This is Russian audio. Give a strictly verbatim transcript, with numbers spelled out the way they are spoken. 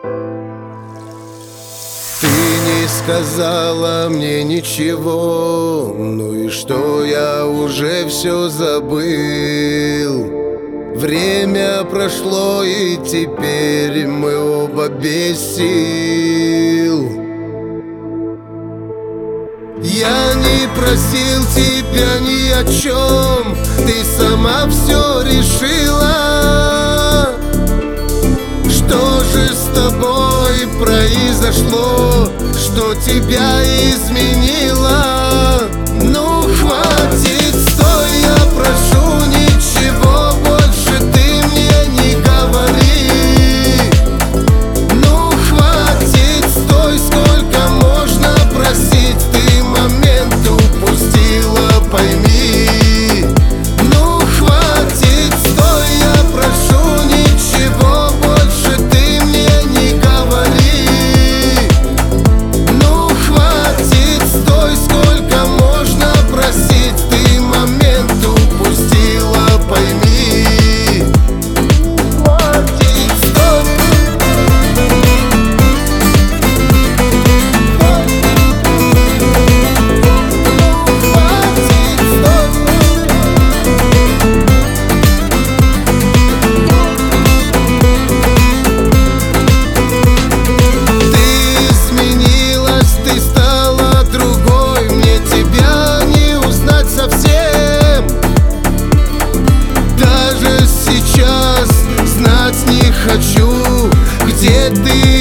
Ты не сказала мне ничего, ну и что, я уже все забыл. Время прошло, и теперь мы оба без сил. Я не просил тебя ни о чем, ты сама все решила. Что же с тобой произошло, что тебя изменило? Ну хватит, стой, я прошу, ничего больше ты мне не говори. Ну хватит, стой, сколько можно просить, ты момент упустила, пойми. Ну хватит, стой, я прошу, ничего больше ты мне не говори. Ну хватит, стой, сколько можно просить, ты момент упустила, пойми. Хватит, стой. Хочу, где ты